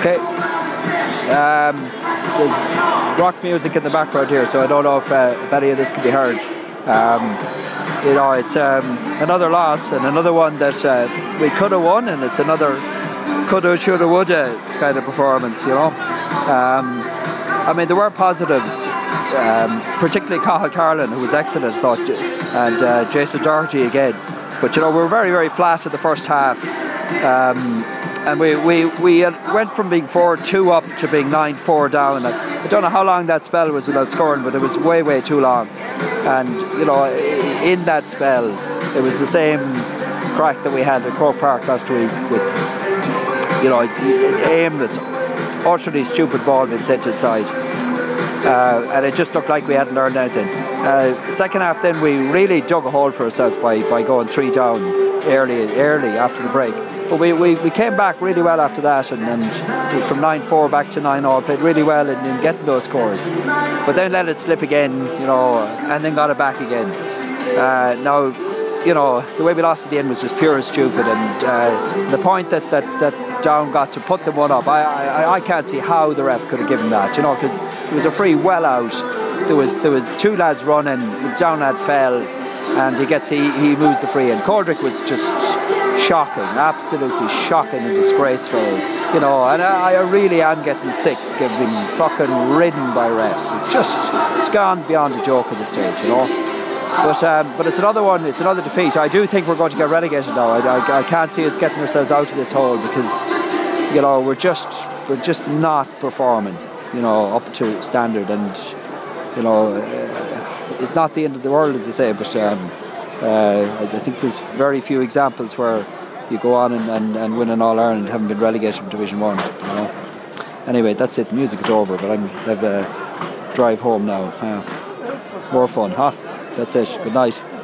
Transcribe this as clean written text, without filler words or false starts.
Okay. There's rock music in the background here, so I don't know if any of this can be heard. You know, it's another loss and another one that we could have won, and it's another coulda, shoulda, woulda kind of performance, you know. I mean, there were positives, particularly Cathal Carlin, who was excellent, I thought, and Jason Doherty again. But, you know, we were very, very flat in the first half. And we went from being 4-2 up to being 9-4 down. I don't know how long that spell was without scoring, but it was way, way too long. And, you know, in that spell, it was the same crack that we had at Croke Park last week with, you know, aimless, utterly stupid ball being sent inside. And it just looked like we hadn't learned anything. Second half then, we really dug a hole for ourselves by going 3 down early after the break. But we came back really well after that, and from 9-4 back to 9-all, played really well in getting those scores. But then let it slip again, you know, and then got it back again. Now, you know, the way we lost at the end was just pure and stupid, and the point that Down got to put them one up, I can't see how the ref could have given that, you know, because it was a free well out. There was 2 lads running, the Down lad fell, and he moves the free, and Coldrick was just shocking, absolutely shocking and disgraceful, you know. And I really am getting sick of being fucking ridden by refs. It's gone beyond a joke at this stage, you know. But it's another one. It's another defeat. I do think we're going to get relegated now. I can't see us getting ourselves out of this hole because, you know, we're just not performing, you know, up to standard. And, you know, it's not the end of the world, as I say. But I think there's very few examples where you go on and win an All-Ireland having been relegated from Division 1. You know. Anyway, that's it. The music is over, but I have a drive home now. More fun, huh? That's it. Good night.